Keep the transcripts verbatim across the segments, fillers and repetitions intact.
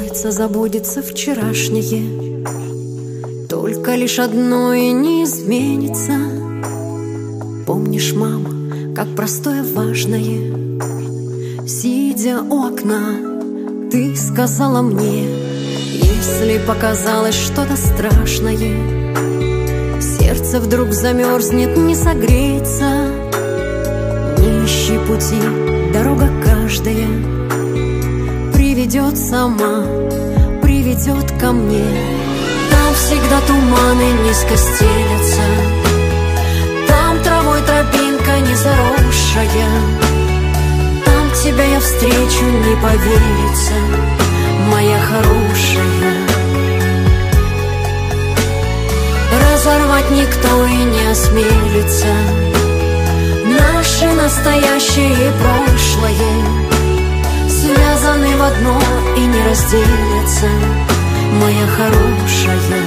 Обещается забудется вчерашнее, только лишь одно и не изменится. Помнишь, мама, как простое важное, сидя у окна, ты сказала мне: если показалось что-то страшное, сердце вдруг замерзнет, не согреется. Не ищи пути, дорога каждая приведет сама, приведет ко мне. Там всегда туманы низко стелятся, там травой тропинка не заросшая. Там тебя я встречу, не поверится, моя хорошая. Разорвать никто и не осмелится наше настоящее и прошлое, связаны в одно и не разделятся, моя хорошая.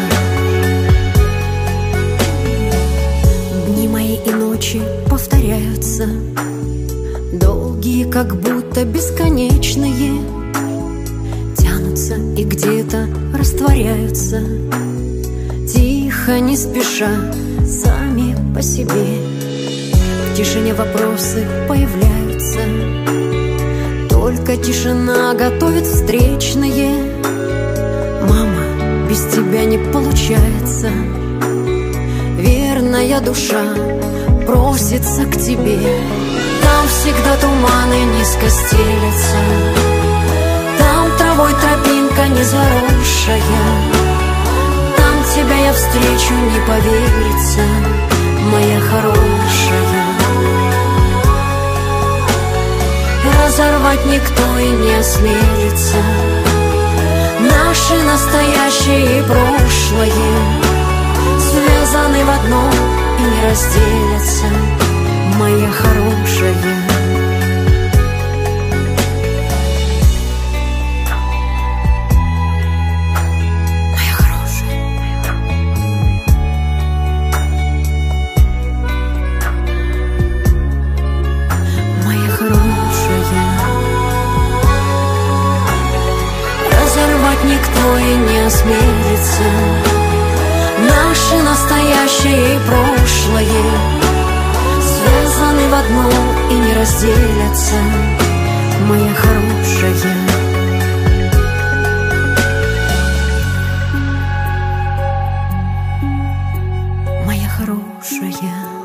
Дни мои и ночи повторяются, долгие, как будто бесконечные, тянутся и где-то растворяются, тихо, не спеша, сами по себе. В тишине вопросы появляются, только тишина готовит встречные. Мама, без тебя не получается, верная душа просится к тебе. Там всегда туманы низко стелятся, там травой тропинка не заросшая. Там тебя я встречу, не поверится, моя хорошая. Разорвать никто и не осмелится наше настоящее и прошлое, связаны в одно и не разделятся, моя хорошая. Никто и не осмелится наше настоящее и прошлое, связаны в одно и не разделятся, моя хорошая. Моя хорошая.